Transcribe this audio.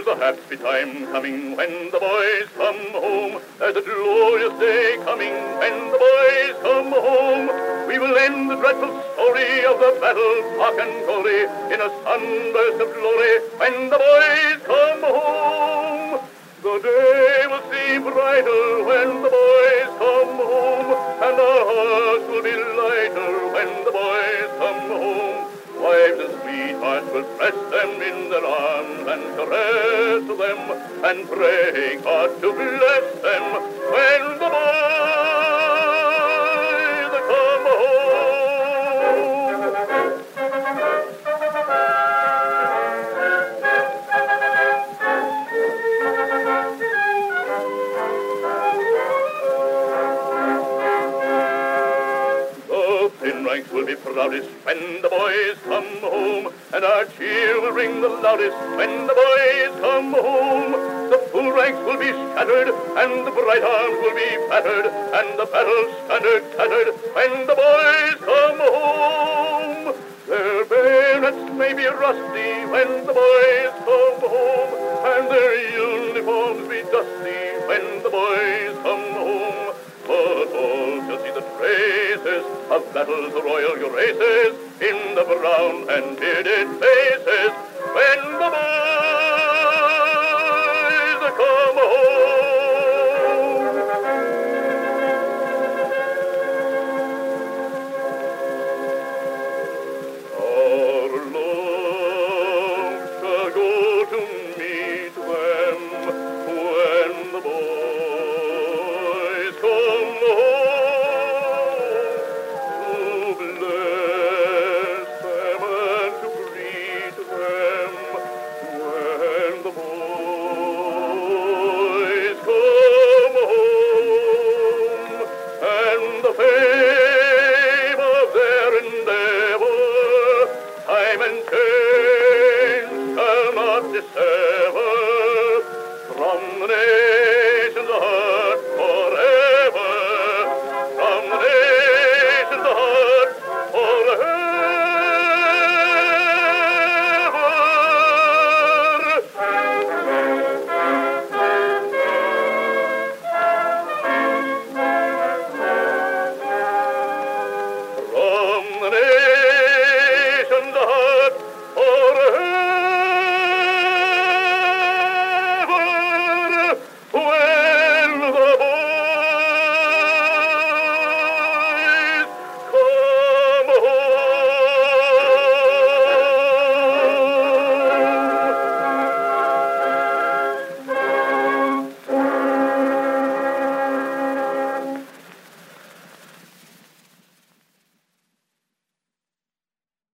There's a happy time coming when the boys come home. There's a glorious day coming when the boys come home. We will end the dreadful story of the battle of Auchencolry in a sunburst of glory when the boys come home. The day will seem brighter when the boys come home, and our hearts will be lighter when the boys come home. Wives and sweethearts will press them in their arms and caress them and pray God to bless them when the boys come home. The thin ranks will be proudest when the boys come home, and our cheer will ring the loudest when the boys come home. The full ranks will be shattered, and the bright arms will be battered, and the battle standard tattered when the boys come home. Their bayonets may be rusty when the boys come home, and their uniforms be dusty when the boys come home. But all shall see the traces of battles royal graces in the brown and bearded faces when the boys come home. Our love shall go to meet them when the boys come home, to bless them and to greet them when the boys come home, and the fame of their endeavor time and change shall not dissever from the name